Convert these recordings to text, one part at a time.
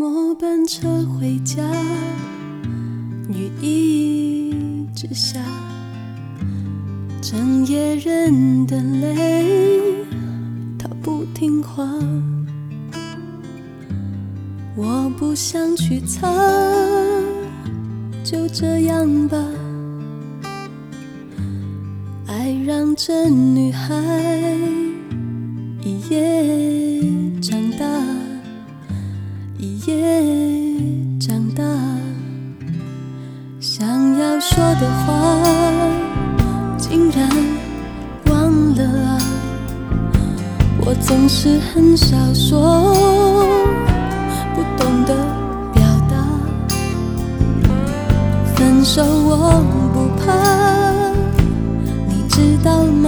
末班车回家，雨一直下，整夜人的泪它不听话，我不想去擦，就这样吧。爱让这女孩一夜长大，一夜长大，想要说的话竟然忘了啊，我总是很少说，不懂得表达，分手我不怕，你知道吗？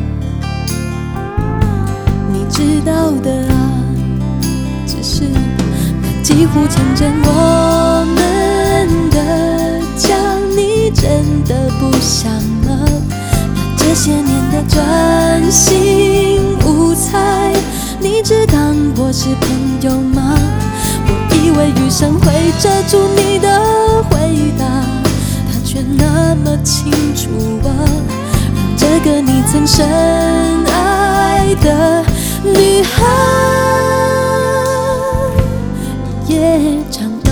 你知道的啊，只是那几乎成真我们的家，你真的不想吗？那这些年的专心无猜，你只当我是朋友吗？我以为余生会遮住你的回答，它却那么清楚啊，让这个你曾深爱的女孩也长大。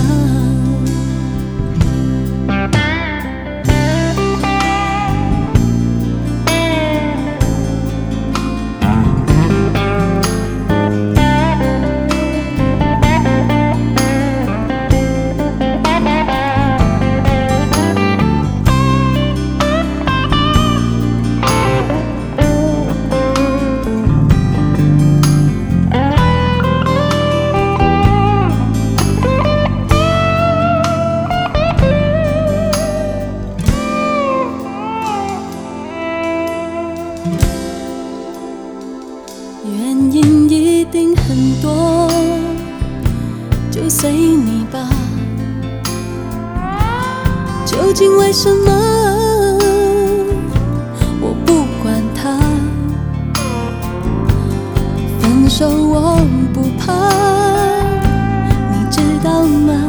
原因一定很多，就随你吧。究竟为什么？我不管它。分手我不怕，你知道吗？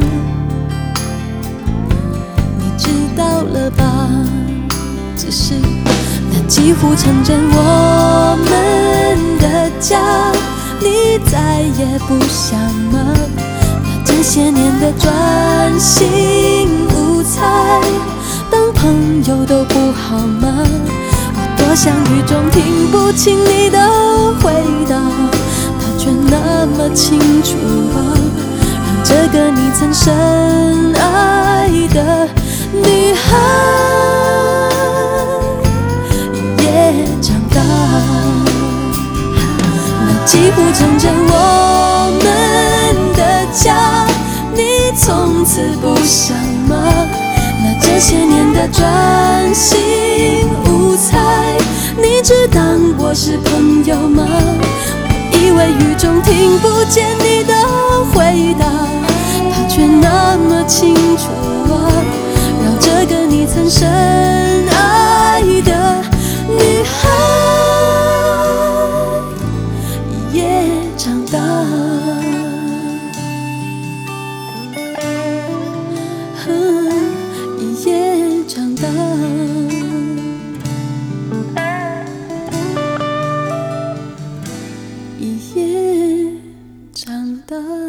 你知道了吧？只是那几乎成真我们的家，你再也不想吗？那这些年的专心无猜，当朋友都不好吗？我多想雨中听不清你的回答，它却那么清楚啊，让这个你曾深爱的女孩也长大。那几乎成真我们的家，你从此不想吗？那这些年的专心无猜，你只当我是朋友吗？我以为雨中听不见你的回答，它却那么清楚啊，让这个你曾深爱的女孩也长大。也长大，也长大。